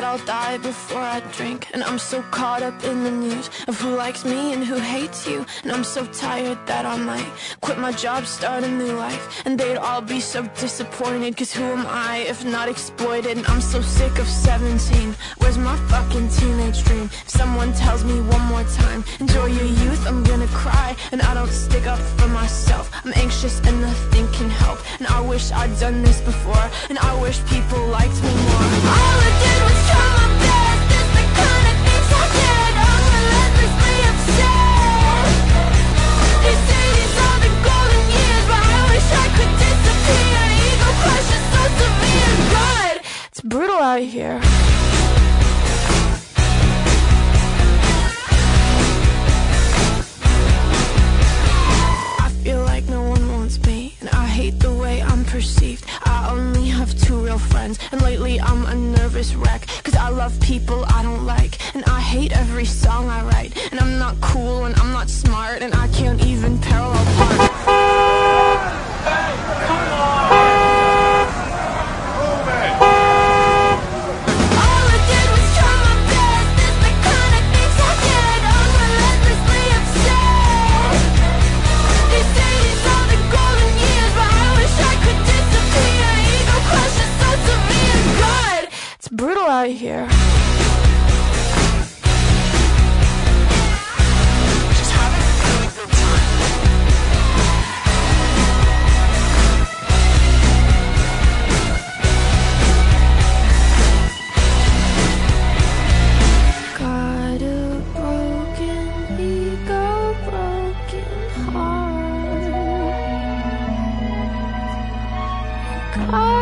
I'll die before I drink. And I'm so caught up in the news of who likes me and who hates you. And I'm so tired that I might quit my job, start a new life. And they'd all be so disappointed, cause who am I if not exploited? And I'm so sick of 17. Where's my fucking teenage dream? If someone tells me one more time, enjoy your youth, I'm gonna cry. And I don't stick up for myself, I'm anxious and nothing can help. And I wish I'd done this before, and I wish people liked me more. All I did was try my best, it's the kind of things I did. I'm relentlessly upset. They say these are the golden years, but I wish I could disappear. Ego crush is so severe. God, it's brutal out here. The way I'm perceived, I only have 2 real friends, and lately I'm a nervous wreck, cause I love people I don't like, and I hate every song I write, and I'm not cool and I'm not smart, and I can't even parallel park. Hey, come on! Move it! All I did was try my best, it's the kind of things I did. I'm relentlessly upset. They say these are the golden years, but I wish I could disappear. Ego crush is so severe. God, it's brutal out here. Just having a really good time. Got a broken ego, broken heart. God.